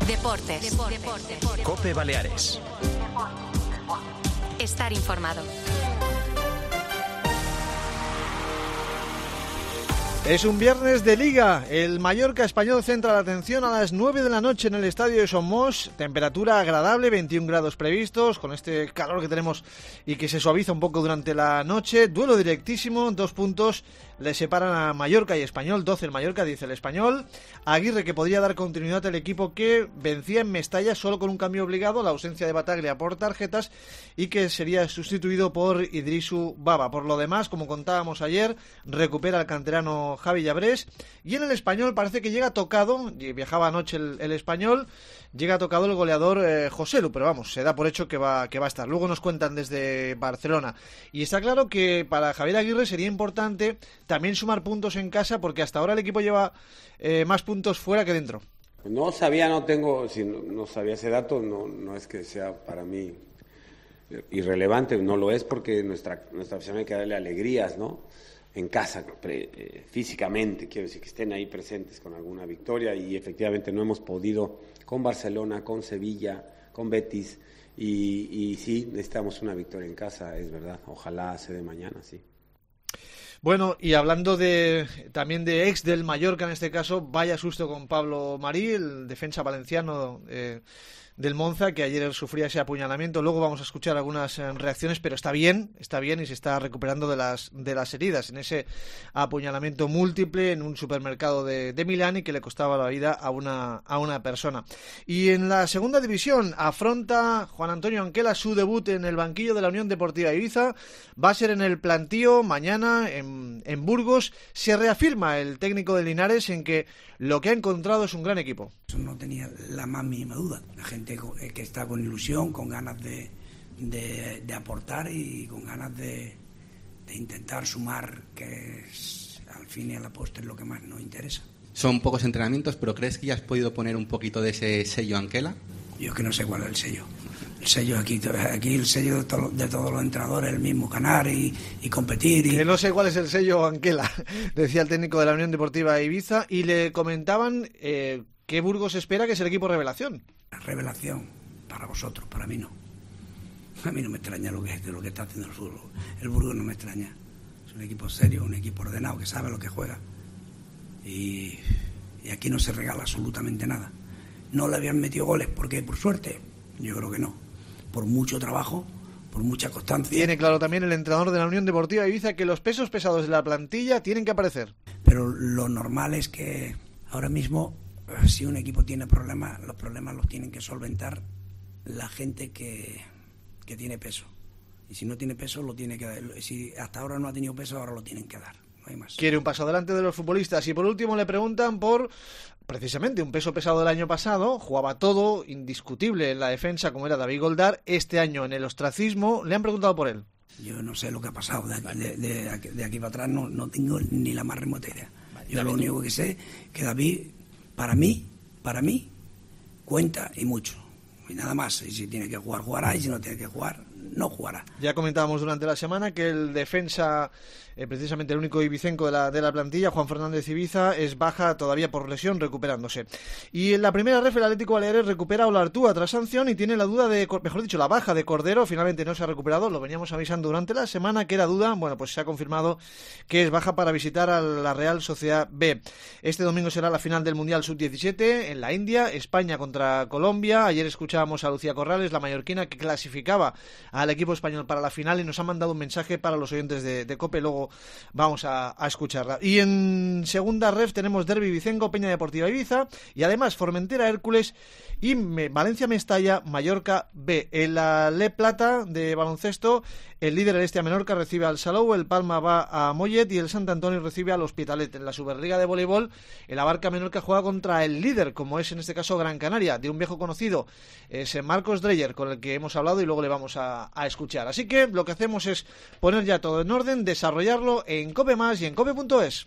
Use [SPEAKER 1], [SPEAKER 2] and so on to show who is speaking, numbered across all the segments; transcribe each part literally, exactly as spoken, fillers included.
[SPEAKER 1] Deportes. Deportes. Deportes.
[SPEAKER 2] COPE Baleares.
[SPEAKER 1] Estar informado.
[SPEAKER 3] Es un viernes de Liga. El Mallorca español centra la atención a las nueve de la noche en el estadio de Somos. Temperatura agradable, veintiún grados previstos, con este calor que tenemos y que se suaviza un poco durante la noche. Duelo directísimo, dos puntos le separan a Mallorca y Español, doce el Mallorca, diez el Español. Aguirre, que podría dar continuidad al equipo que vencía en Mestalla solo con un cambio obligado, la ausencia de Bataglia por tarjetas, y que sería sustituido por Idrisu Baba. Por lo demás, como contábamos ayer, recupera el canterano Javi Llabrés, y en el Español parece que llega tocado, viajaba anoche el, el Español, llega tocado el goleador eh, Joselu, pero vamos, se da por hecho que va, que va a estar. Luego nos cuentan desde Barcelona, y está claro que para Javier Aguirre sería importante también sumar puntos en casa, porque hasta ahora el equipo lleva eh, más puntos fuera que dentro.
[SPEAKER 4] No sabía, no tengo, si no, no sabía ese dato, no, no es que sea para mí irrelevante, no lo es, porque nuestra, nuestra afición hay que darle alegrías, ¿no? En casa, pre, eh, físicamente, quiero decir que estén ahí presentes con alguna victoria, y efectivamente no hemos podido con Barcelona, con Sevilla, con Betis, y, y sí, necesitamos una victoria en casa, es verdad, ojalá se dé mañana, sí.
[SPEAKER 3] Bueno, y hablando de también de ex del Mallorca en este caso, vaya susto con Pablo Marí, el defensa valenciano eh, del Monza, que ayer sufría ese apuñalamiento. Luego vamos a escuchar algunas eh, reacciones, pero está bien, está bien y se está recuperando de las de las heridas en ese apuñalamiento múltiple en un supermercado de, de Milán, y que le costaba la vida a una a una persona. Y en la segunda división afronta Juan Antonio Anquela su debut en el banquillo de la Unión Deportiva Ibiza. Va a ser en el plantío mañana en, en Burgos. Se reafirma el técnico de Linares en que lo que ha encontrado es un gran equipo.
[SPEAKER 5] No tenía la más mínima duda. La gente que está con ilusión, con ganas de, de, de aportar y con ganas de, de intentar sumar, que es, al fin y a la postre, es lo que más nos interesa.
[SPEAKER 6] Son pocos entrenamientos, pero ¿crees que ya has podido poner un poquito de ese sello Anquela?
[SPEAKER 5] Yo que no sé cuál es el sello. El sello aquí, aquí el sello de, to, de todos los entrenadores, el mismo, ganar y, y competir. Y...
[SPEAKER 3] Que no sé cuál es el sello Anquela, decía el técnico de la Unión Deportiva Ibiza, y le comentaban eh, que Burgos espera que es el equipo revelación.
[SPEAKER 5] La revelación para vosotros, para mí no. A mí no me extraña lo que es, lo que está haciendo el fútbol. El Burgos no me extraña. Es un equipo serio, un equipo ordenado, que sabe lo que juega. Y, y aquí no se regala absolutamente nada. No le habían metido goles, ¿por qué? ¿Por suerte? Yo creo que no. Por mucho trabajo, por mucha constancia.
[SPEAKER 3] Tiene claro también el entrenador de la Unión Deportiva Ibiza que los pesos pesados de la plantilla tienen que aparecer.
[SPEAKER 5] Pero lo normal es que ahora mismo, si un equipo tiene problemas, los problemas los tienen que solventar la gente que, que tiene peso. Y si no tiene peso, lo tiene que dar. Si hasta ahora no ha tenido peso, ahora lo tienen que dar. No hay más.
[SPEAKER 3] Quiere un paso adelante de los futbolistas. Y por último le preguntan por, precisamente, un peso pesado del año pasado. Jugaba todo, indiscutible en la defensa, como era David Goldar. Este año en el ostracismo le han preguntado por él.
[SPEAKER 5] Yo no sé lo que ha pasado. De aquí, de, de, de aquí para atrás no, no tengo ni la más remota idea. Yo lo único que sé es que David, para mí, para mí, cuenta y mucho. Y nada más. Y si tiene que jugar, jugará. Y si no tiene que jugar, no jugará.
[SPEAKER 3] Ya comentábamos durante la semana que el defensa, eh, precisamente el único ibicenco de la, de la plantilla, Juan Fernández Ibiza, es baja todavía por lesión, recuperándose. Y en la primera ref, el Atlético Baleares recupera a Olartúa tras sanción y tiene la duda de, mejor dicho, la baja de Cordero. Finalmente no se ha recuperado, lo veníamos avisando durante la semana que era duda. Bueno, pues se ha confirmado que es baja para visitar a la Real Sociedad B. Este domingo será la final del Mundial sub diecisiete en la India, España contra Colombia. Ayer escuchábamos a Lucía Corrales, la mallorquina, que clasificaba al equipo español para la final, y nos ha mandado un mensaje para los oyentes de, de COPE. Luego vamos a, a escucharla. Y en segunda ref tenemos Derbi Vicengo, Peña Deportiva Ibiza, y además Formentera Hércules y Me, Valencia Mestalla, Mallorca B. En la Le Plata de baloncesto, el líder, el Estia Menorca, recibe al Salou, el Palma va a Mollet y el Sant Antoni recibe al Hospitalet. En la Superliga de voleibol, el Abarca Menorca juega contra el líder, como es en este caso Gran Canaria, de un viejo conocido, es Marcos Dreyer, con el que hemos hablado y luego le vamos a, a escuchar. Así que lo que hacemos es poner ya todo en orden, desarrollarlo en COPE Más y en cope punto es.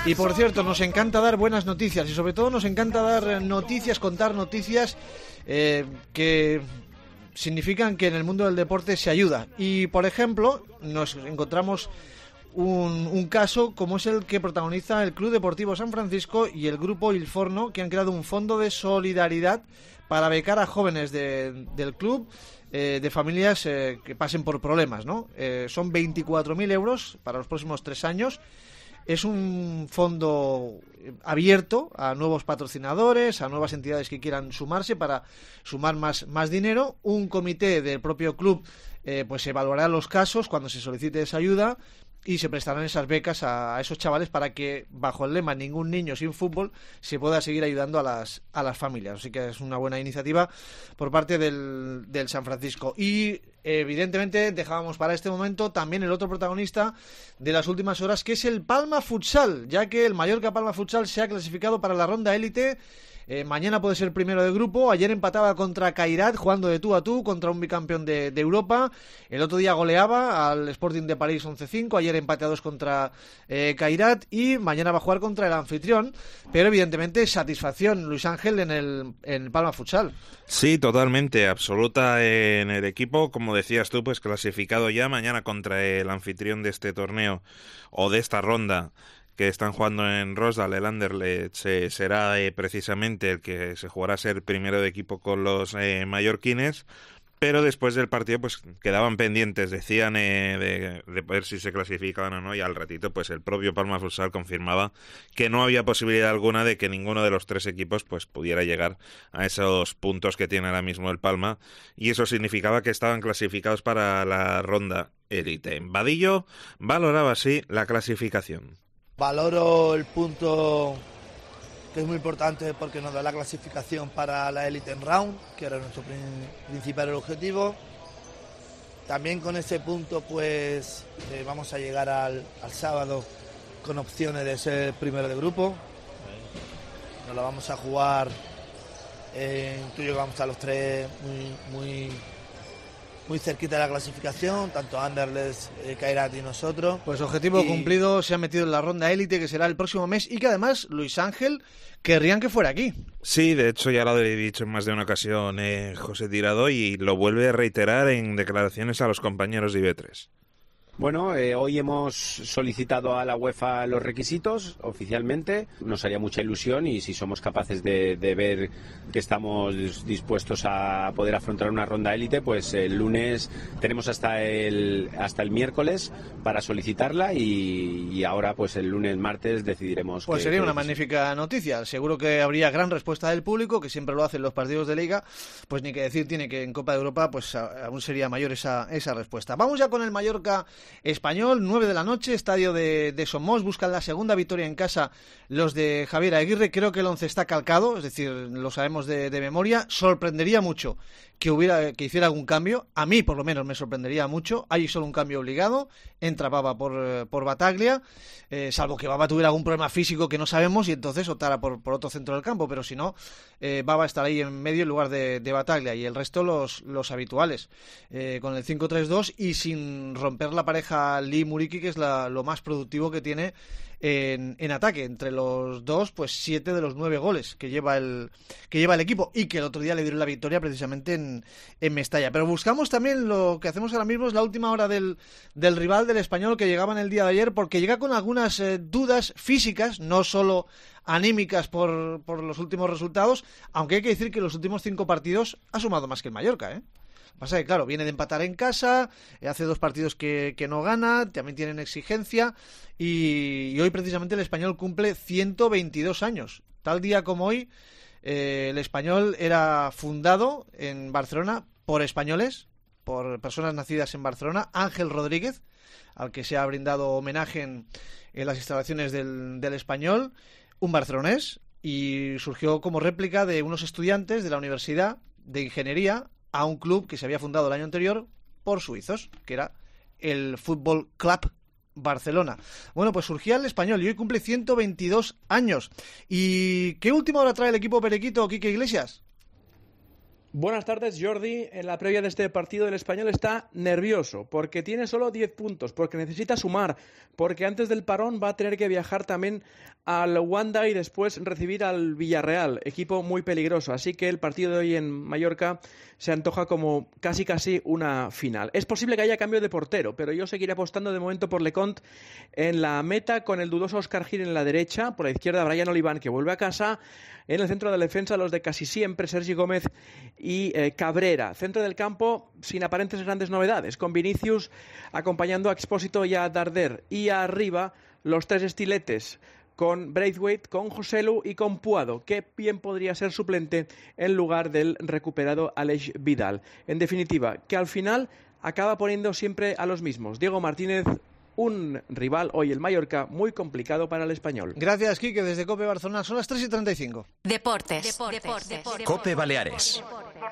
[SPEAKER 3] Y por cierto, nos encanta dar buenas noticias y sobre todo nos encanta dar noticias, contar noticias eh, que significan que en el mundo del deporte se ayuda. Y por ejemplo, nos encontramos un, un caso como es el que protagoniza el Club Deportivo San Francisco y el Grupo Il Forno, que han creado un fondo de solidaridad para becar a jóvenes de, del club, eh, de familias eh, que pasen por problemas, ¿no? Eh, son veinticuatro mil euros para los próximos tres años. Es un fondo abierto a nuevos patrocinadores, a nuevas entidades que quieran sumarse para sumar más, más dinero. Un comité del propio club eh, pues evaluará los casos cuando se solicite esa ayuda y se prestarán esas becas a, a esos chavales para que, bajo el lema ningún niño sin fútbol, se pueda seguir ayudando a las, a las familias. Así que es una buena iniciativa por parte del, del San Francisco. Y evidentemente dejábamos para este momento también el otro protagonista de las últimas horas, que es el Palma Futsal, ya que el Mallorca Palma Futsal se ha clasificado para la ronda élite. Eh, mañana puede ser primero de grupo. Ayer empataba contra Cairat, jugando de tú a tú contra un bicampeón de, de Europa. El otro día goleaba al Sporting de París once cinco. Ayer empate a dos contra eh, Cairat. Y mañana va a jugar contra el anfitrión. Pero evidentemente satisfacción, Luis Ángel, en el, en el Palma Futsal.
[SPEAKER 2] Sí, totalmente, absoluta en el equipo. Como decías tú, pues clasificado ya mañana contra el anfitrión de este torneo o de esta ronda, que están jugando en Rosdale. El Anderlecht eh, será eh, precisamente el que se jugará a ser primero de equipo con los eh, mallorquines, pero después del partido pues quedaban pendientes, decían eh, de, de ver si se clasificaban o no, y al ratito pues el propio Palma Futsal confirmaba que no había posibilidad alguna de que ninguno de los tres equipos pues pudiera llegar a esos puntos que tiene ahora mismo el Palma, y eso significaba que estaban clasificados para la ronda élite. Vadillo valoraba así la clasificación.
[SPEAKER 7] Valoro el punto que es muy importante porque nos da la clasificación para la Elite en Round, que era nuestro principal objetivo. También con ese punto pues eh, vamos a llegar al, al sábado con opciones de ser primero de grupo. Nos la vamos a jugar, eh, tú y yo vamos a estar los tres muy, muy, muy cerquita de la clasificación, tanto Anderlecht, eh, Cairat y nosotros.
[SPEAKER 3] Pues objetivo y... cumplido, se ha metido en la ronda élite, que será el próximo mes, y que además, Luis Ángel, querrían que fuera aquí.
[SPEAKER 2] Sí, de hecho ya lo he dicho en más de una ocasión eh, José Tirado, y lo vuelve a reiterar en declaraciones a los compañeros de I B tres.
[SPEAKER 8] Bueno, eh, hoy hemos solicitado a la UEFA los requisitos oficialmente. Nos haría mucha ilusión, y si somos capaces de, de ver que estamos dispuestos a poder afrontar una ronda élite, pues el lunes tenemos hasta el hasta el miércoles para solicitarla, y, y ahora pues el lunes martes decidiremos.
[SPEAKER 3] Pues
[SPEAKER 8] que,
[SPEAKER 3] sería
[SPEAKER 8] que
[SPEAKER 3] una magnífica noticia. Seguro que habría gran respuesta del público, que siempre lo hacen los partidos de Liga. Pues ni que decir tiene que en Copa de Europa pues aún sería mayor esa, esa respuesta. Vamos ya con el Mallorca Español, nueve de la noche, estadio de, de Somos. Buscan la segunda victoria en casa los de Javier Aguirre. Creo que el once está calcado, es decir, lo sabemos de, de memoria. Sorprendería mucho que hubiera que hiciera algún cambio. A mí, por lo menos, me sorprendería mucho. Hay solo un cambio obligado. Entra Baba por, por Bataglia, eh, salvo que Baba tuviera algún problema físico que no sabemos y entonces optara por, por otro centro del campo. Pero si no, eh, Baba estará ahí en medio en lugar de, de Bataglia, y el resto los, los habituales. Eh, con el cinco tres dos y sin romper la pareja Lee Muriqui, que es la, lo más productivo que tiene en, en ataque. Entre los dos, pues siete de los nueve goles que lleva el que lleva el equipo, y que el otro día le dieron la victoria precisamente en, en Mestalla. Pero buscamos también, lo que hacemos ahora mismo es la última hora del, del rival del Español, que llegaba en el día de ayer, porque llega con algunas eh, dudas físicas, no solo anímicas por, por los últimos resultados, aunque hay que decir que los últimos cinco partidos ha sumado más que el Mallorca, ¿eh? Pasa que, claro, viene de empatar en casa, hace dos partidos que, que no gana, también tienen exigencia, y, y hoy precisamente el Español cumple ciento veintidós años. Tal día como hoy, eh, el Español era fundado en Barcelona por españoles, por personas nacidas en Barcelona. Ángel Rodríguez, al que se ha brindado homenaje en, en las instalaciones del, del Español, un barcelonés, y surgió como réplica de unos estudiantes de la Universidad de Ingeniería a un club que se había fundado el año anterior por suizos, que era el Fútbol Club Barcelona. Bueno, pues surgía el Español y hoy cumple ciento veintidós años. ¿Y qué última hora trae el equipo periquito, Quique Iglesias?
[SPEAKER 9] Buenas tardes, Jordi. En la previa de este partido el Español está nervioso porque tiene solo diez puntos, porque necesita sumar, porque antes del parón va a tener que viajar también al Wanda y después recibir al Villarreal, equipo muy peligroso. Así que el partido de hoy en Mallorca se antoja como casi casi una final. Es posible que haya cambio de portero, pero yo seguiré apostando de momento por Lecomte en la meta, con el dudoso Óscar Gil en la derecha, por la izquierda Brian Oliván, que vuelve a casa, en el centro de la defensa los de casi siempre, Sergi Gómez y eh, Cabrera. Centro del campo sin aparentes grandes novedades, con Vinicius acompañando a Expósito y a Darder. Y arriba los tres estiletes, con Braithwaite, con Joselu y con Puado, que bien podría ser suplente en lugar del recuperado Aleix Vidal. En definitiva, que al final acaba poniendo siempre a los mismos. Diego Martínez, un rival hoy el Mallorca muy complicado para el Español.
[SPEAKER 3] Gracias, Quique, desde COPE Barcelona. Son las tres y treinta y cinco.
[SPEAKER 1] Deportes. Deportes. Deportes. Deportes.
[SPEAKER 10] COPE Baleares.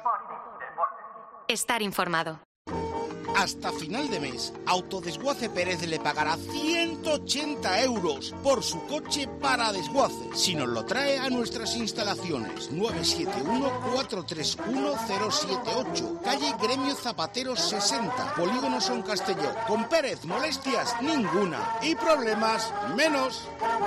[SPEAKER 1] Estar informado.
[SPEAKER 11] Hasta final de mes, Autodesguace Pérez le pagará ciento ochenta euros por su coche para desguace, si nos lo trae a nuestras instalaciones. Nueve siete uno, cuatro tres uno, cero siete ocho, calle Gremio Zapateros sesenta, Polígono Son Castelló. Con Pérez, molestias ninguna y problemas menos.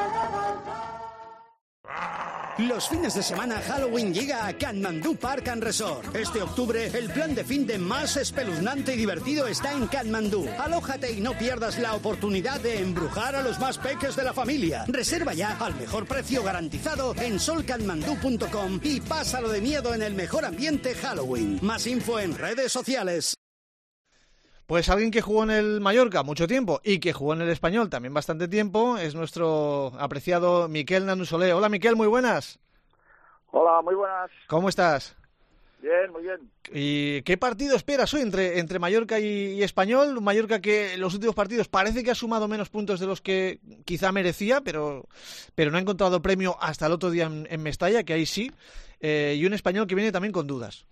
[SPEAKER 12] Los fines de semana Halloween llega a Katmandú Park and Resort. Este octubre, el plan de fin de más espeluznante y divertido está en Katmandú. Alójate y no pierdas la oportunidad de embrujar a los más peques de la familia. Reserva ya al mejor precio garantizado en sol katmandú punto com y pásalo de miedo en el mejor ambiente Halloween. Más info en redes sociales.
[SPEAKER 3] Pues alguien que jugó en el Mallorca mucho tiempo y que jugó en el Español también bastante tiempo es nuestro apreciado Miquel Nanussolé. Hola, Miquel, muy buenas.
[SPEAKER 13] Hola, muy buenas.
[SPEAKER 3] ¿Cómo estás?
[SPEAKER 13] Bien, muy bien.
[SPEAKER 3] ¿Y qué partido esperas hoy entre, entre Mallorca y, y Español? Un Mallorca que en los últimos partidos parece que ha sumado menos puntos de los que quizá merecía, pero, pero no ha encontrado premio hasta el otro día en, en Mestalla, que ahí sí, eh, y un Español que viene también con dudas.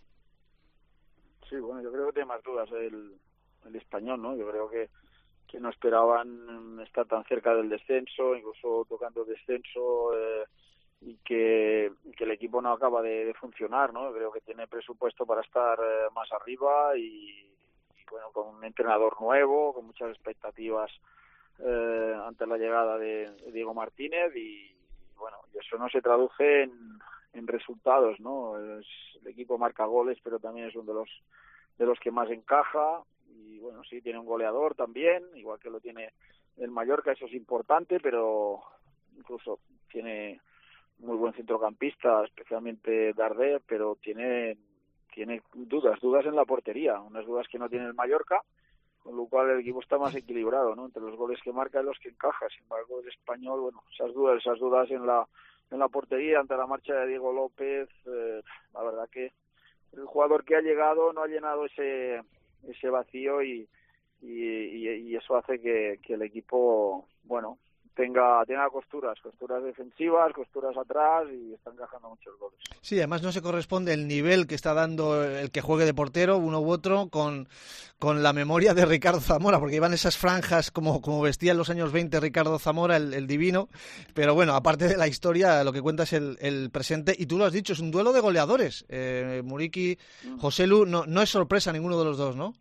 [SPEAKER 13] Sí, bueno, yo creo que tiene más dudas el... el Español, ¿no? Yo creo que, que no esperaban estar tan cerca del descenso, incluso tocando descenso, eh, y que, que el equipo no acaba de, de funcionar, ¿no? Yo creo que tiene presupuesto para estar eh, más arriba y, y, bueno, con un entrenador nuevo, con muchas expectativas eh, ante la llegada de, de Diego Martínez y, bueno, y eso no se traduce en, en resultados, ¿no? Es, el equipo marca goles, pero también es uno de los de los que más encaja. Y bueno, sí, tiene un goleador también, igual que lo tiene el Mallorca, eso es importante, pero incluso tiene muy buen centrocampista, especialmente Darder, pero tiene tiene dudas, dudas en la portería, unas dudas que no tiene el Mallorca, con lo cual el equipo está más equilibrado, ¿no? Entre los goles que marca y los que encaja. Sin embargo, el Español, bueno, esas dudas, esas dudas en la en la portería ante la marcha de Diego López, eh, la verdad que el jugador que ha llegado no ha llenado ese ese vacío y, y, y eso hace que, que el equipo, bueno, tenga tenga costuras, costuras defensivas, costuras atrás y está encajando muchos goles.
[SPEAKER 3] Sí, además no se corresponde el nivel que está dando el que juegue de portero, uno u otro, con, con la memoria de Ricardo Zamora, porque iban esas franjas como, como vestía en los años veinte Ricardo Zamora, el, el divino, pero bueno, aparte de la historia, lo que cuenta es el, el presente, y tú lo has dicho, es un duelo de goleadores. Eh, Muriqui, Joselu, no, no es sorpresa ninguno de los dos, ¿no?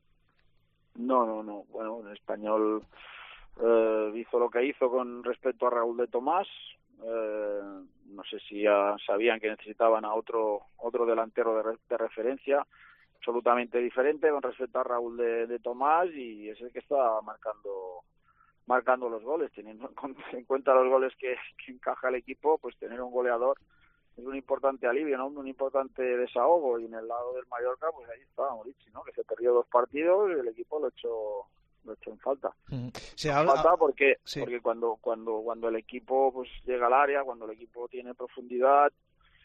[SPEAKER 13] No, no, no, bueno, en Español eh, hizo lo que hizo con respecto a Raúl de Tomás. Eh, no sé si ya sabían que necesitaban a otro otro delantero de, re, de referencia absolutamente diferente con respecto a Raúl de, de Tomás, y es el que está marcando marcando los goles, teniendo en cuenta los goles que, que encaja el equipo, pues tener un goleador es un importante alivio, ¿no? Un importante desahogo. Y en el lado del Mallorca, pues ahí está Muriqui, ¿no? Que se perdió dos partidos y el equipo lo echó lo echó en falta.
[SPEAKER 3] Mm.
[SPEAKER 13] Se habla... falta porque sí. porque cuando cuando cuando el equipo pues llega al área, cuando el equipo tiene profundidad,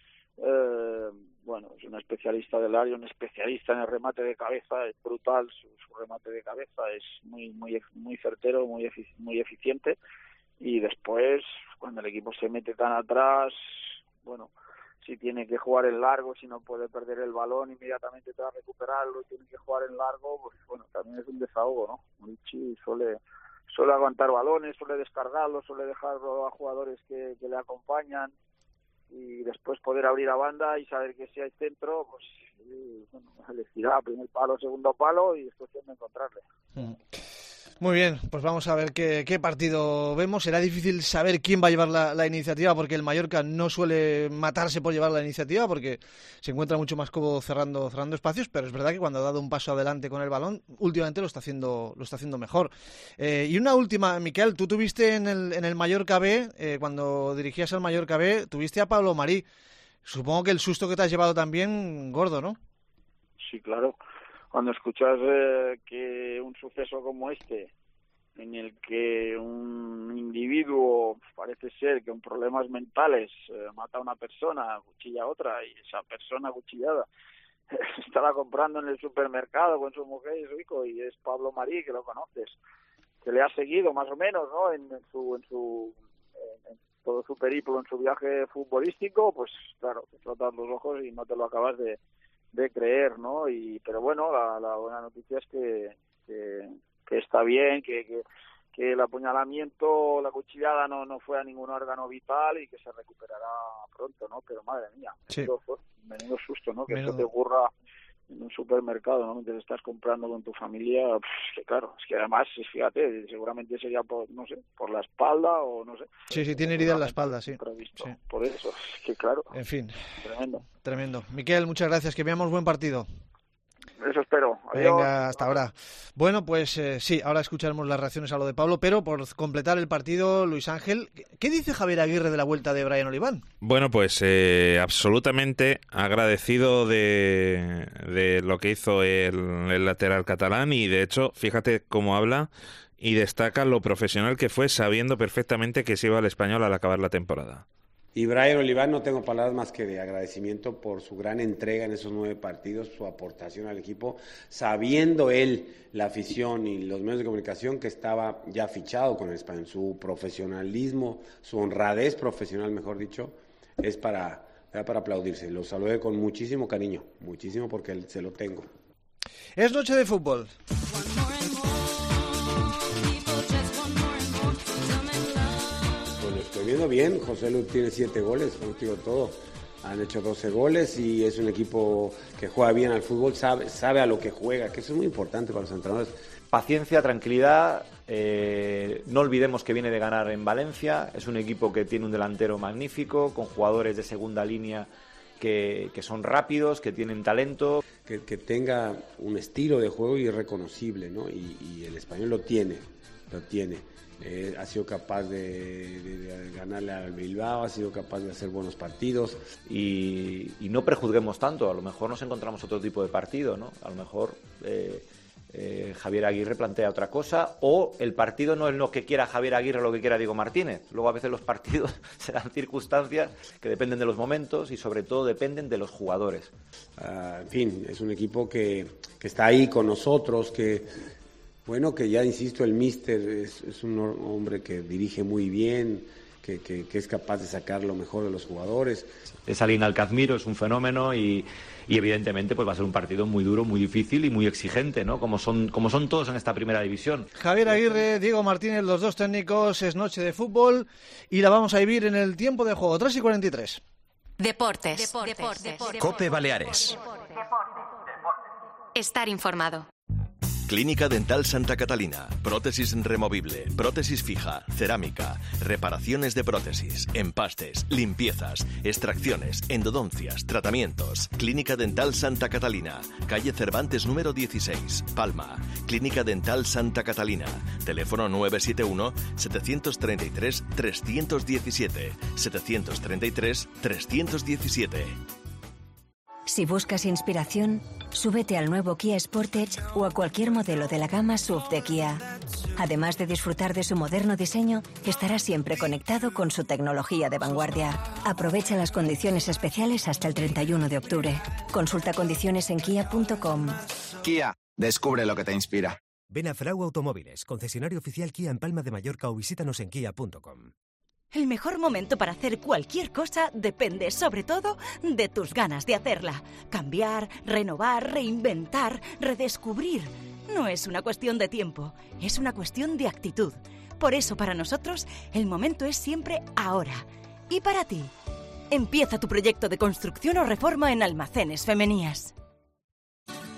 [SPEAKER 13] eh, bueno, es un especialista del área, un especialista en el remate de cabeza, es brutal su, su remate de cabeza, es muy muy muy certero, muy efic- muy eficiente. Y después, cuando el equipo se mete tan atrás, bueno, si tiene que jugar en largo, si no puede perder el balón inmediatamente para recuperarlo, tiene que jugar en largo, pues bueno, también es un desahogo, ¿no? Muriqui suele suele aguantar balones, suele descargarlos, suele dejarlo a jugadores que, que le acompañan, y después poder abrir a banda y saber que si hay centro, pues Y, bueno, les tiraba primer palo, segundo palo y es cuestión de encontrarle.
[SPEAKER 3] Muy bien, pues vamos a ver qué, qué partido vemos. Será difícil saber quién va a llevar la, la iniciativa, porque el Mallorca no suele matarse por llevar la iniciativa, porque se encuentra mucho más cómodo cerrando, cerrando espacios, pero es verdad que cuando ha dado un paso adelante con el balón, últimamente lo está haciendo, lo está haciendo mejor. Eh, y una última, Miquel, tú tuviste en el, en el Mallorca B, eh, cuando dirigías al Mallorca B, tuviste a Pablo Marí. Supongo que el susto que te has llevado también, gordo, ¿no?
[SPEAKER 13] Sí, claro. Cuando escuchas eh, que un suceso como este, en el que un individuo, parece ser que con problemas mentales eh, mata a una persona, cuchilla a otra, y esa persona cuchillada estaba comprando en el supermercado con su mujer y su hijo, y es Pablo Marí, que lo conoces, que le ha seguido más o menos, ¿no?, en, en su... En su en, en todo su periplo, en su viaje futbolístico, pues claro, te flotas los ojos y no te lo acabas de de creer, ¿no? Y pero bueno, la, la buena noticia es que, que, que está bien, que, que, que el apuñalamiento, la cuchillada no, no fue a ningún órgano vital y que se recuperará pronto, ¿no? Pero madre mía,
[SPEAKER 3] sí.
[SPEAKER 13] menudo, menudo susto, ¿no? Que
[SPEAKER 3] Menudo.
[SPEAKER 13] esto te ocurra en un supermercado, ¿no? Mientras estás comprando con tu familia, pues, que claro, es que además, fíjate, seguramente sería por, no sé, por la espalda o no sé.
[SPEAKER 3] Sí, sí, tiene herida en la espalda, sí.
[SPEAKER 13] Previsto.
[SPEAKER 3] sí.
[SPEAKER 13] Por eso, es que claro.
[SPEAKER 3] En fin.
[SPEAKER 13] Tremendo.
[SPEAKER 3] Tremendo. Miquel, muchas gracias, que veamos buen partido.
[SPEAKER 13] Eso espero. Adiós.
[SPEAKER 3] Venga, hasta ahora. Bueno, pues eh, sí, ahora escucharemos las reacciones a lo de Pablo, pero por completar el partido, Luis Ángel, ¿qué dice Javier Aguirre de la vuelta de Brian Oliván?
[SPEAKER 2] Bueno, pues eh, absolutamente agradecido de, de lo que hizo el, el lateral catalán, y de hecho, fíjate cómo habla y destaca lo profesional que fue, sabiendo perfectamente que se iba al Español al acabar la temporada.
[SPEAKER 4] Y Brian Oliván, no tengo palabras más que de agradecimiento por su gran entrega en esos nueve partidos, su aportación al equipo, sabiendo él, la afición y los medios de comunicación, que estaba ya fichado con el Español. Su profesionalismo, su honradez profesional, mejor dicho, es para, para aplaudirse. Lo saludé con muchísimo cariño, muchísimo, porque se lo tengo.
[SPEAKER 3] Es noche de fútbol.
[SPEAKER 4] Estoy viendo bien, José Lu tiene siete goles, contigo todo, han hecho doce goles y es un equipo que juega bien al fútbol, sabe, sabe a lo que juega, que eso es muy importante para los entrenadores.
[SPEAKER 10] Paciencia, tranquilidad, eh, no olvidemos que viene de ganar en Valencia, es un equipo que tiene un delantero magnífico, con jugadores de segunda línea que, que son rápidos, que tienen talento.
[SPEAKER 4] Que, que tenga un estilo de juego irreconocible, ¿no? Y, y el Español lo tiene, lo tiene. Eh, ha sido capaz de, de, de ganarle al Bilbao, ha sido capaz de hacer buenos partidos.
[SPEAKER 10] Y, y no prejuzguemos tanto, a lo mejor nos encontramos otro tipo de partido, ¿no? A lo mejor eh, eh, Javier Aguirre plantea otra cosa, o el partido no es lo que quiera Javier Aguirre o lo que quiera Diego Martínez. Luego a veces los partidos se dan circunstancias que dependen de los momentos y sobre todo dependen de los jugadores.
[SPEAKER 4] Uh, en fin, es un equipo que, que está ahí con nosotros, que... Bueno, que ya insisto, el míster es, es un hombre que dirige muy bien, que, que, que es capaz de sacar lo mejor de los jugadores.
[SPEAKER 10] Es Alin Alcazmiro, es un fenómeno y, y evidentemente pues va a ser un partido muy duro, muy difícil y muy exigente, ¿no? Como son, como son todos en esta primera división.
[SPEAKER 3] Javier Aguirre, Diego Martínez, los dos técnicos, es noche de fútbol y la vamos a vivir en el tiempo de juego, tres y cuarenta y tres.
[SPEAKER 1] Deportes. Deportes. Deportes. Deportes.
[SPEAKER 14] Cope Baleares.
[SPEAKER 1] Estar informado.
[SPEAKER 14] Clínica Dental Santa Catalina. Prótesis removible, prótesis fija, cerámica, reparaciones de prótesis, empastes, limpiezas, extracciones, endodoncias, tratamientos. Clínica Dental Santa Catalina. Calle Cervantes número dieciséis, Palma. Clínica Dental Santa Catalina. Teléfono nueve siete uno, siete tres tres, tres uno siete, siete tres tres, tres uno siete.
[SPEAKER 15] Si buscas inspiración, súbete al nuevo Kia Sportage o a cualquier modelo de la gama S U V de Kia. Además de disfrutar de su moderno diseño, estarás siempre conectado con su tecnología de vanguardia. Aprovecha las condiciones especiales hasta el treinta y uno de octubre. Consulta condiciones en kia punto com.
[SPEAKER 16] Kia, descubre lo que te inspira.
[SPEAKER 17] Ven a Frau Automóviles, concesionario oficial Kia en Palma de Mallorca, o visítanos en kia punto com.
[SPEAKER 18] El mejor momento para hacer cualquier cosa depende, sobre todo, de tus ganas de hacerla. Cambiar, renovar, reinventar, redescubrir. No es una cuestión de tiempo, es una cuestión de actitud. Por eso, para nosotros, el momento es siempre ahora. ¿Y para ti? Empieza tu proyecto de construcción o reforma en Almacenes Femenías.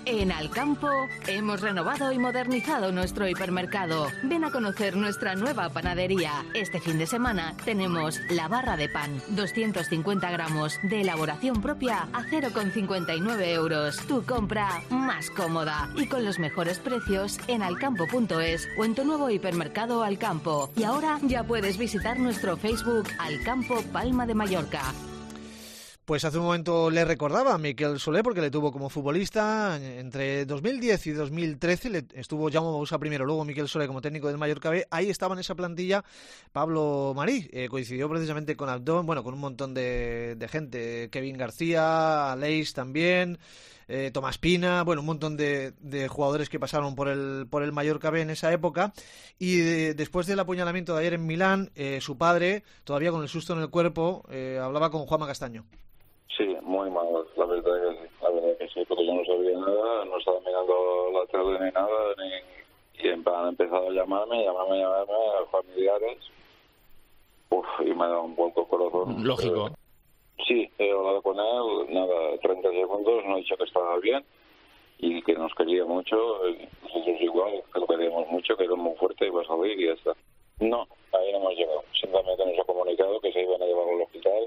[SPEAKER 19] En Alcampo hemos renovado y modernizado nuestro hipermercado. Ven a conocer nuestra nueva panadería. Este fin de semana tenemos la barra de pan, doscientos cincuenta gramos, de elaboración propia a cero coma cincuenta y nueve euros. Tu compra más cómoda y con los mejores precios en alcampo punto es o en tu nuevo hipermercado Alcampo. Y ahora ya puedes visitar nuestro Facebook Alcampo Palma de Mallorca.
[SPEAKER 3] Pues hace un momento le recordaba a Miquel Soler, porque le tuvo como futbolista entre dos mil diez y dos mil trece, le estuvo Jaume Bauzá primero, luego Miquel Soler como técnico del Mallorca B. Ahí estaba en esa plantilla Pablo Marí, eh, coincidió precisamente con Abdón, bueno, con un montón de, de gente, Kevin García, Aleix también, eh, Tomás Pina, bueno, un montón de, de jugadores que pasaron por el por el Mallorca B en esa época. Y de, después del apuñalamiento de ayer en Milán, eh, su padre, todavía con el susto en el cuerpo, eh, hablaba con Juanma Castaño.
[SPEAKER 20] Sí, muy mal, la verdad que sí, la verdad que sí, porque yo no sabía nada, no estaba mirando la tele ni nada, ni, y en plan han empezado a llamarme, llamarme, llamarme a familiares, uf, y me ha dado un vuelco el corazón.
[SPEAKER 21] Lógico.
[SPEAKER 20] Eh, sí, he hablado con él, nada, treinta segundos, no he dicho que estaba bien y que nos quería mucho, nosotros igual, que lo queríamos mucho, que era muy fuerte y va a salir y ya está. No, ahí no hemos llegado, simplemente nos ha comunicado que se iban a llevar al hospital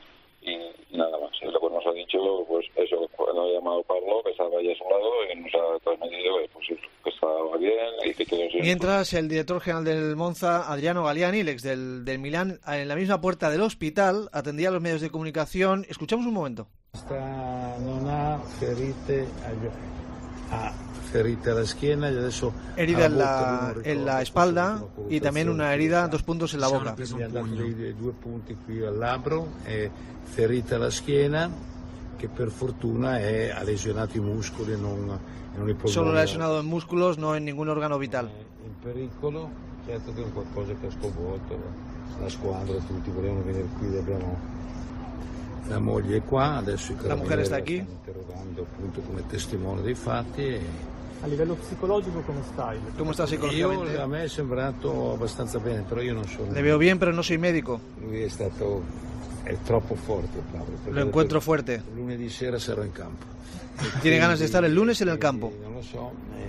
[SPEAKER 20] y nada más. Y lo que nos ha dicho, pues eso, cuando ha llamado Pablo, que estaba allí a su lado y nos ha transmitido que, pues, que estaba bien y que todo eso.
[SPEAKER 3] Mientras el director general del Monza, Adriano Galliani, el ex del, del Milán, en la misma puerta del hospital, atendía a los medios de comunicación. Escuchamos un momento.
[SPEAKER 22] Sta, non ha ferite a ferite alla schiena y adesso
[SPEAKER 3] herida en la, en la espalda y también una herida, dos puntos en la boca.
[SPEAKER 22] Mi ha dato dei due punti qui al labbro, e ferita alla schiena che per fortuna è, ha lesionato i muscoli e non, e non i polmoni.
[SPEAKER 3] Solo lesionado en músculos, no en ningún órgano vital.
[SPEAKER 22] In pericolo, certo che è qualcosa che ha sconvolto la squadra, tutti volevano venire qui, abbiamo la moglie è qua, adesso i carabinieri stanno interrogando appunto come testimone dei fatti. E...
[SPEAKER 23] A livello psicologico come stai?
[SPEAKER 3] ¿Cómo estás psicológicamente?
[SPEAKER 22] Io, a me è sembrato abbastanza bene, però io non sono...
[SPEAKER 3] Le veo bien, pero no soy médico.
[SPEAKER 22] Lui è stato... è troppo forte, Pablo.
[SPEAKER 3] Lo encuentro fuerte.
[SPEAKER 22] Lunedì sera sarò in campo.
[SPEAKER 3] Tiene ganas de estar el lunes en el campo.
[SPEAKER 22] Non lo so,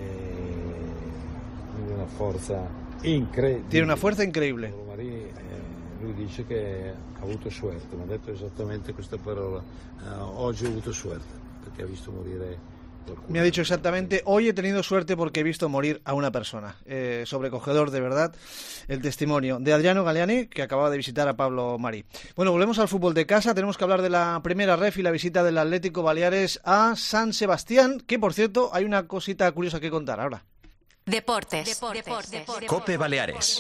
[SPEAKER 22] è una forza incredibile.
[SPEAKER 3] Tiene una fuerza increíble.
[SPEAKER 22] Marie, lui dice che ha avuto suerte, mi ha detto esattamente questa parola. Uh, oggi ho avuto suerte, perché ha visto morire...
[SPEAKER 3] Me ha dicho exactamente, hoy he tenido suerte porque he visto morir a una persona. Eh, sobrecogedor, de verdad, el testimonio de Adriano Galliani, que acababa de visitar a Pablo Marí. Bueno, volvemos al fútbol de casa. Tenemos que hablar de la primera ref y la visita del Atlético Baleares a San Sebastián, que, por cierto, hay una cosita curiosa que contar ahora.
[SPEAKER 1] Deportes. Deportes. Deportes. Deportes.
[SPEAKER 14] Cope Baleares.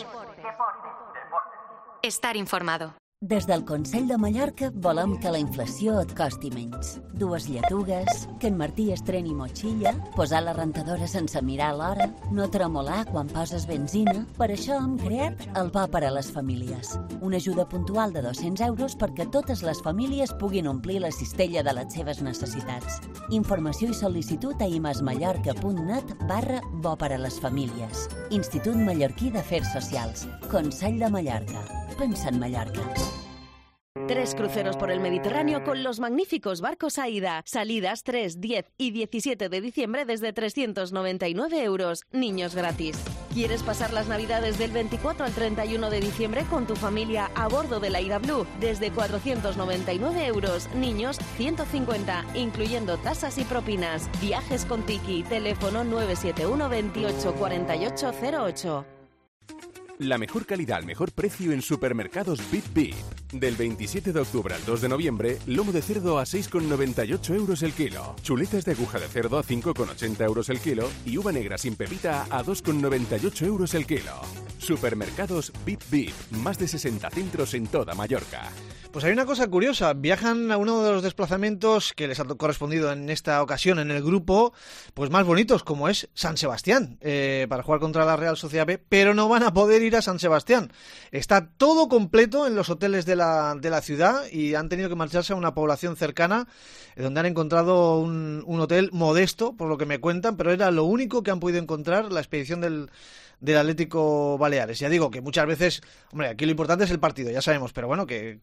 [SPEAKER 1] Estar informado.
[SPEAKER 24] Des del Consell de Mallorca volem que la inflació et costi menys. Dues lletugues, que en Martí estreni motxilla, posar la rentadora sense mirar l'hora, no tremolar quan poses benzina. Per això hem creat el Bo per a les Famílies. Una ajuda puntual de dos-cents euros perquè totes les famílies puguin omplir la cistella de les seves necessitats. Informació i sol·licitud a imesmallorca.net barra Bo per a les Famílies. Institut Mallorquí d'Afers Socials. Consell de Mallorca. Pensa en Mallorca.
[SPEAKER 25] Tres cruceros por el Mediterráneo con los magníficos barcos AIDA. Salidas tres, diez y diecisiete de diciembre desde trescientos noventa y nueve euros. Niños gratis. ¿Quieres pasar las Navidades del veinticuatro al treinta y uno de diciembre con tu familia a bordo del AIDA Blue? Desde cuatrocientos noventa y nueve euros. Niños ciento cincuenta, incluyendo tasas y propinas. Viajes con Tiki. Teléfono nueve siete uno veintiocho cuarenta y ocho cero ocho.
[SPEAKER 26] La mejor calidad al mejor precio en supermercados Bip Bip. Del veintisiete de octubre al dos de noviembre, lomo de cerdo a seis con noventa y ocho euros el kilo. Chuletas de aguja de cerdo a cinco con ochenta euros el kilo. Y uva negra sin pepita a dos con noventa y ocho euros el kilo. Supermercados Bip Bip. Más de sesenta centros en toda Mallorca.
[SPEAKER 3] Pues hay una cosa curiosa, viajan a uno de los desplazamientos que les ha correspondido en esta ocasión en el grupo, pues más bonitos, como es San Sebastián, eh, para jugar contra la Real Sociedad B, pero no van a poder ir a San Sebastián. Está todo completo en los hoteles de la, de la ciudad y han tenido que marcharse a una población cercana, eh, donde han encontrado un, un hotel modesto, por lo que me cuentan, pero era lo único que han podido encontrar la expedición del... del Atlético Baleares. Ya digo que muchas veces, hombre, aquí lo importante es el partido, ya sabemos, pero bueno, que, que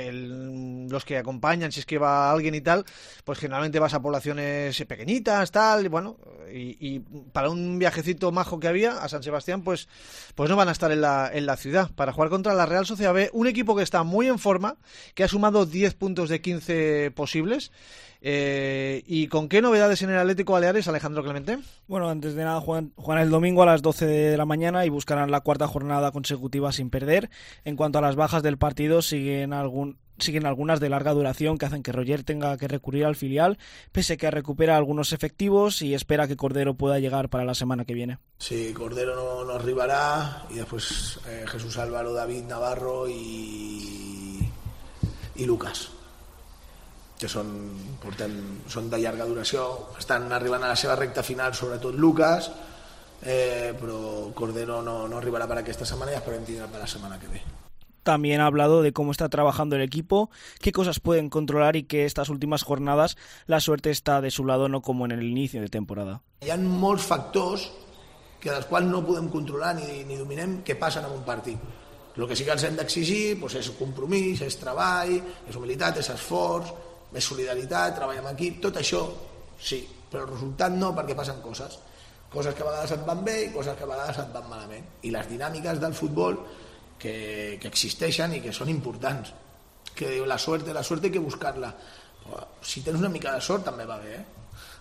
[SPEAKER 3] que el, los que acompañan, si es que va alguien y tal, pues generalmente vas a poblaciones pequeñitas, tal, y bueno, y, y para un viajecito majo que había a San Sebastián, pues, pues no van a estar en la, en la ciudad, para jugar contra la Real Sociedad B, un equipo que está muy en forma, que ha sumado diez puntos de quince posibles. Eh, ¿Y con qué novedades en el Atlético Baleares, Alejandro Clemente?
[SPEAKER 5] Bueno, antes de nada juegan, juegan el domingo a las doce de la mañana y buscarán la cuarta jornada consecutiva sin perder. En cuanto a las bajas del partido, siguen algún siguen algunas de larga duración que hacen que Roger tenga que recurrir al filial, pese a que recupera algunos efectivos y espera que Cordero pueda llegar para la semana que viene.
[SPEAKER 6] Sí, Cordero no, no arribará y después eh, Jesús Álvaro, David Navarro y, y Lucas, que són, portem, són de llarga duració, estan arribant a la seva recta final, sobretot Lucas, eh, però Cordero no, no arribarà per aquesta setmana i esperem tindre per la setmana que ve.
[SPEAKER 5] También ha hablado de cómo está trabajando el equipo, qué cosas pueden controlar y que estas últimas jornadas la suerte está de su lado, no como en el inicio de temporada.
[SPEAKER 6] Hi ha molts factors que dels quals no podem controlar ni, ni dominem que passen en un partit. El que sí que ens hem d'exigir doncs és compromís, és treball, és humilitat, és esforç, més solidaritat, treball en equip, tot això sí, però el resultat no, perquè passen coses. Coses que a vegades et van bé i coses que a vegades et van malament. I les dinàmiques del futbol que, que existeixen i que són importants. Que la suerte, la suerte hay que buscarla. Si tens una mica de sort també va bé, eh?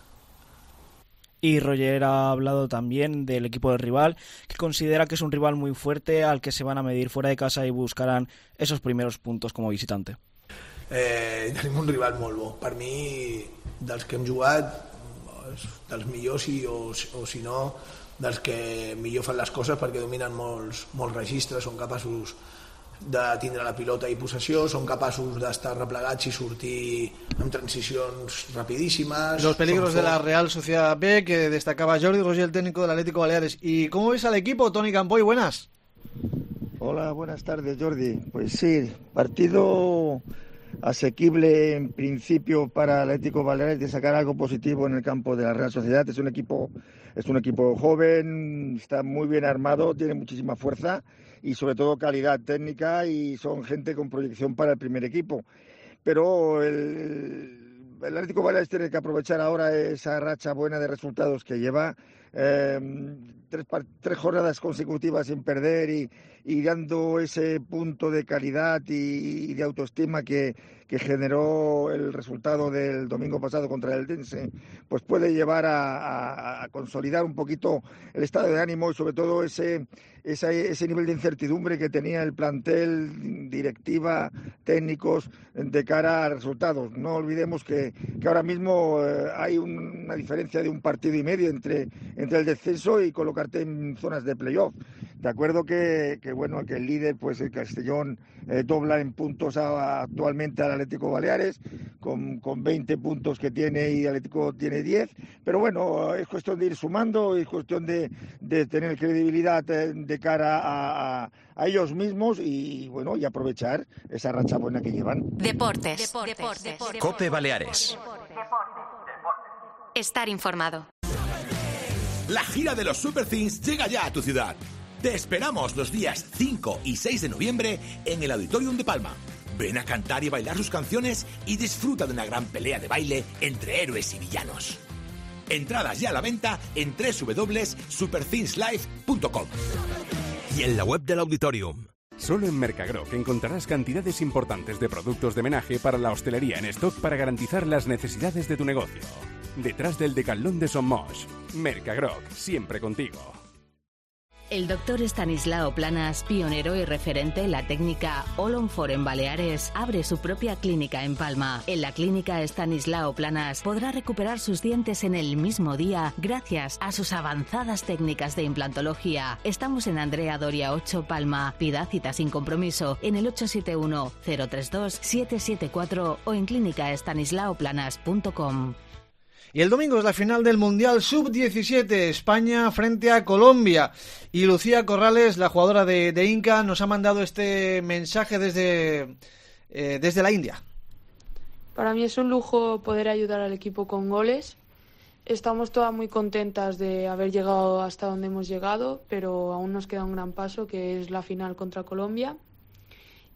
[SPEAKER 5] Y Roger ha hablado también del equipo del rival, que considera que es un rival muy fuerte al que se van a medir fuera de casa y buscarán esos primeros puntos como visitante.
[SPEAKER 6] Eh, tenim un rival molt bo. Per mi, dels que hem jugat, dels millors i, o, o si no, dels que millor fan les coses perquè dominen molts, molts registres, són capaços de tindre la pilota i possessió, són capaços d'estar replegats i sortir amb transicions rapidísimas.
[SPEAKER 3] Los peligros de la Real Sociedad B, que destacaba Jordi Roger, el técnico del Atlético Baleares. ¿Y cómo ves al equipo, Toni Campoy? Buenas.
[SPEAKER 7] Hola, buenas tardes, Jordi. Pues sí, partido asequible en principio para el Atlético Baleares de sacar algo positivo en el campo de la Real Sociedad. Es un equipo, es un equipo joven, está muy bien armado, tiene muchísima fuerza y sobre todo calidad técnica y son gente con proyección para el primer equipo. Pero el, el Atlético Baleares tiene que aprovechar ahora esa racha buena de resultados que lleva. Eh, tres, tres jornadas consecutivas sin perder y, y dando ese punto de calidad y, y de autoestima que, que generó el resultado del domingo pasado contra el Eldense, pues puede llevar a, a, a consolidar un poquito el estado de ánimo y sobre todo ese, ese, ese nivel de incertidumbre que tenía el plantel, directiva, técnicos, de cara a resultados. No olvidemos que, que ahora mismo eh, hay un, una diferencia de un partido y medio entre entre el descenso y colocarte en zonas de playoff. De acuerdo que, que bueno, que el líder, pues el Castellón, eh, dobla en puntos a, actualmente al Atlético Baleares, con, con veinte puntos que tiene y el Atlético tiene diez, pero bueno, es cuestión de ir sumando, es cuestión de, de tener credibilidad de cara a, a, a ellos mismos y bueno, y aprovechar esa racha buena que llevan.
[SPEAKER 1] Deportes. Deportes. Deportes. Deportes.
[SPEAKER 14] Cope Baleares.
[SPEAKER 1] Estar informado.
[SPEAKER 11] La gira de los Super Things llega ya a tu ciudad. Te esperamos los días cinco y seis de noviembre en el Auditorium de Palma. Ven a cantar y bailar sus canciones y disfruta de una gran pelea de baile entre héroes y villanos. Entradas ya a la venta en doble u doble u doble u punto super things live punto com
[SPEAKER 14] y en la web del Auditorium.
[SPEAKER 26] Solo en Mercagroc encontrarás cantidades importantes de productos de menaje para la hostelería en stock para garantizar las necesidades de tu negocio. Detrás del Decathlon de Somos. Mercagroc, siempre contigo.
[SPEAKER 19] El doctor Estanislao Planas, pionero y referente en la técnica All on Four en Baleares, abre su propia clínica en Palma. En la clínica Estanislao Planas podrá recuperar sus dientes en el mismo día gracias a sus avanzadas técnicas de implantología. Estamos en Andrea Doria ocho, Palma. Pida cita sin compromiso en el ocho siete uno, cero tres dos, siete siete cuatro o en clínica estanislao planas punto com.
[SPEAKER 3] Y el domingo es la final del Mundial sub diecisiete, España frente a Colombia. Y Lucía Corrales, la jugadora de, de Inca, nos ha mandado este mensaje desde, eh, desde la India.
[SPEAKER 8] Para mí es un lujo poder ayudar al equipo con goles. Estamos todas muy contentas de haber llegado hasta donde hemos llegado, pero aún nos queda un gran paso, que es la final contra Colombia.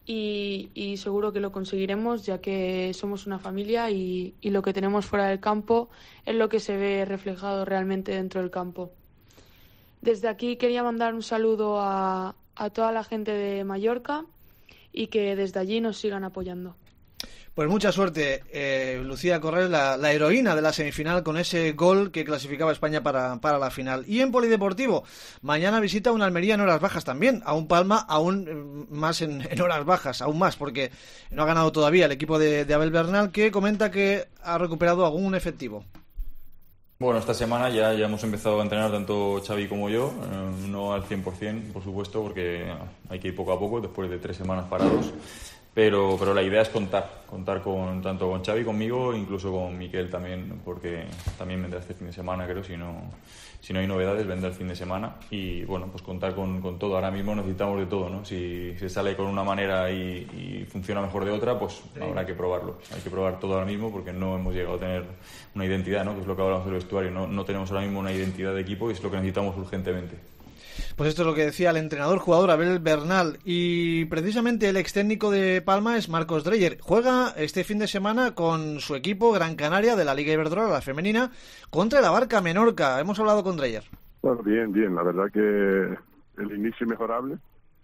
[SPEAKER 8] y, y seguro que lo conseguiremos, ya que somos una familia y, y lo que tenemos fuera del campo es lo que se ve reflejado realmente dentro del campo. Desde aquí quería mandar un saludo a, a toda la gente de Mallorca y que desde allí nos sigan apoyando.
[SPEAKER 3] Pues mucha suerte, eh, Lucía Corrales, la, la heroína de la semifinal, con ese gol que clasificaba a España para, para la final. Y en polideportivo, mañana visita un Almería en horas bajas también, a un Palma aún más en, en horas bajas, aún más, porque no ha ganado todavía el equipo de, de Abel Bernal, que comenta que ha recuperado algún efectivo.
[SPEAKER 2] Bueno, esta semana ya, ya hemos empezado a entrenar tanto Xavi como yo, eh, no al cien por ciento, por supuesto, porque hay que ir poco a poco después de tres semanas parados. Pero, pero la idea es contar, contar con tanto con Xavi, conmigo, incluso con Miquel también, porque también vendrá este fin de semana, creo, si no, si no hay novedades, vendrá el fin de semana. Y bueno, pues contar con, con todo. Ahora mismo necesitamos de todo, ¿no? Si se sale con una manera y, y funciona mejor de otra, pues sí, habrá que probarlo. Hay que probar todo ahora mismo porque no hemos llegado a tener una identidad, ¿no? Que es lo que hablamos del vestuario. No, no tenemos ahora mismo una identidad de equipo y es lo que necesitamos urgentemente.
[SPEAKER 3] Pues esto es lo que decía el entrenador jugador Abel Bernal, y precisamente el ex técnico de Palma es Marcos Dreyer. Juega este fin de semana con su equipo Gran Canaria de la Liga Iberdrola, la femenina, contra el Abarca Menorca. Hemos hablado con Dreyer.
[SPEAKER 4] Bueno, bien, bien, la verdad que el inicio mejorable.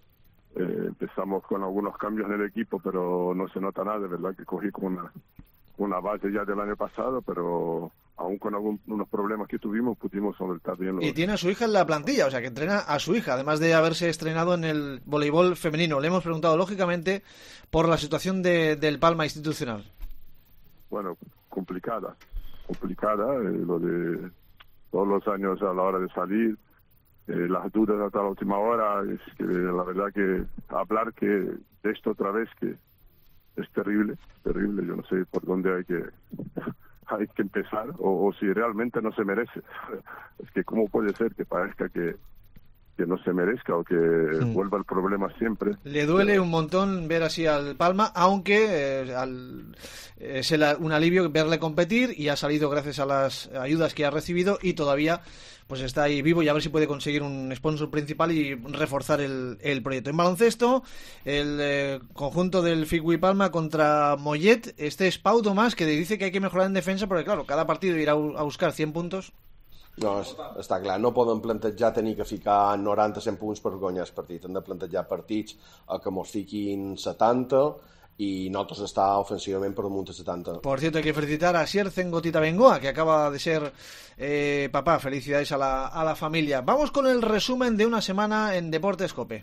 [SPEAKER 4] Eh, empezamos con algunos cambios en el equipo, pero no se nota nada, de verdad que cogí como una, una base ya del año pasado, pero aún con algunos problemas que tuvimos, pudimos solventar bien los...
[SPEAKER 3] Y tiene a su hija en la plantilla, o sea que entrena a su hija, además de haberse estrenado en el voleibol femenino. Le hemos preguntado, lógicamente, por la situación de, del Palma institucional.
[SPEAKER 4] Bueno, complicada, complicada, eh, lo de todos los años a la hora de salir, eh, las dudas hasta la última hora, es que la verdad que hablar que de esto otra vez, que es terrible, terrible, yo no sé por dónde hay que... hay que empezar, o, o si realmente no se merece. Es que cómo puede ser que parezca que, que no se merezca o que sí. vuelva el problema siempre.
[SPEAKER 3] Le duele un montón ver así al Palma, aunque eh, al, es el, un alivio verle competir, y ha salido gracias a las ayudas que ha recibido, y todavía pues está ahí vivo, y a ver si puede conseguir un sponsor principal y reforzar el, el proyecto. En baloncesto, el eh, conjunto del Figui Palma contra Mollet. Este es Pau Tomàs, que dice que hay que mejorar en defensa, porque claro, cada partido irà a buscar cent puntos.
[SPEAKER 9] No, està clar, no poden plantejar tenir que ficar noranta cent punts per guanyar el partit. Han de plantejar partits a que mos fiquin setanta y nosotros está ofensivamente por un setenta.
[SPEAKER 3] Por cierto, hay que felicitar a Sierzen Gotita Bengoa, que acaba de ser eh, papá. Felicidades a la, a la familia. Vamos con el resumen de una semana en Deportes COPE.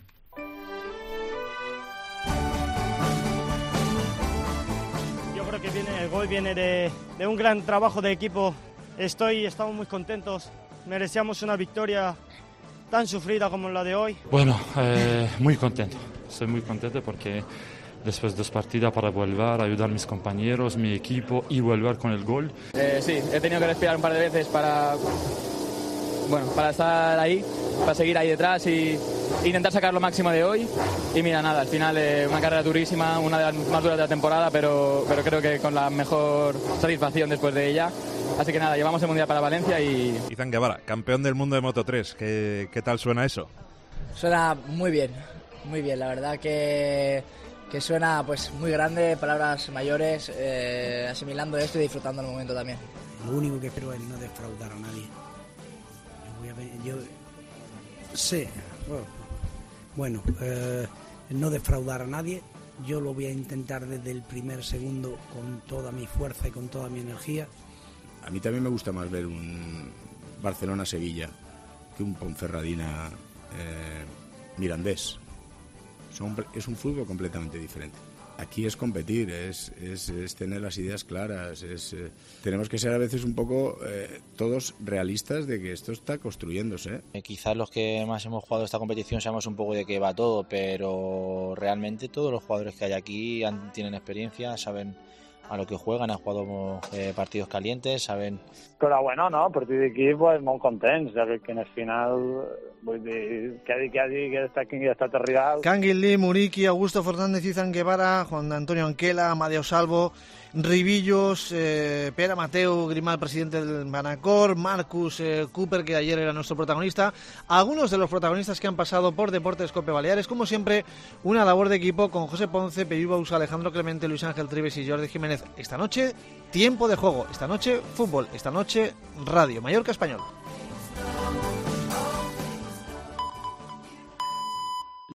[SPEAKER 23] Yo creo que viene, el gol viene de, de un gran trabajo de equipo. Estoy, estamos muy contentos. Merecíamos una victoria tan sufrida como la de hoy.
[SPEAKER 12] Bueno, eh, muy contento. Estoy muy contento porque después de dos partidas para volver, ayudar a mis compañeros, mi equipo y volver con el gol.
[SPEAKER 13] Eh, sí, he tenido que respirar un par de veces para, bueno, para estar ahí, para seguir ahí detrás y intentar sacar lo máximo de hoy. Y mira, nada, al final eh, una carrera durísima, una de las más duras de la temporada, pero, pero creo que con la mejor satisfacción después de ella. Así que nada, llevamos el Mundial para Valencia y...
[SPEAKER 21] Izan Guevara, campeón del mundo de Moto tres, ¿qué, qué tal suena eso?
[SPEAKER 27] Suena muy bien, muy bien, la verdad que... que suena pues muy grande, palabras mayores, eh, asimilando esto y disfrutando el momento también.
[SPEAKER 28] Lo único que espero es no defraudar a nadie. Yo, voy a ver, yo sé, bueno, eh, no defraudar a nadie. Yo lo voy a intentar desde el primer segundo con toda mi fuerza y con toda mi energía.
[SPEAKER 29] A mí también me gusta más ver un Barcelona-Sevilla que un Ponferradina eh, Mirandés. Son, es un fútbol completamente diferente. Aquí es competir, es, es, es tener las ideas claras, es, eh, tenemos que ser a veces un poco eh, todos realistas de que esto está construyéndose.
[SPEAKER 30] Eh, quizás los que más hemos jugado esta competición sabemos un poco de qué va todo, pero realmente todos los jugadores que hay aquí han, tienen experiencia, saben a lo que juegan, han jugado eh, partidos calientes, saben...
[SPEAKER 31] Però bueno, no, a partir d'aquí pues, molt contents, ja que en el final vull dir, que ha dit, que ha dit que està aquí ha estat arribat.
[SPEAKER 3] Canguil Lee, Muriqui, Augusto Fernández, Izan Guevara, Juan Antonio Anquela, Amadeo Salvo Ribillos, eh, Pere Mateu Grimal, presidente del Manacor, Marcus eh, Cooper, que ayer era nuestro protagonista, algunos de los protagonistas que han pasado por Deportes Cope Baleares. Como siempre, una labor de equipo con José Ponce, Peyu Bausa, Alejandro Clemente, Luis Ángel Trives y Jordi Jiménez. Esta noche, tiempo de juego. Esta noche, fútbol. Esta noche, radio. Mallorca Español.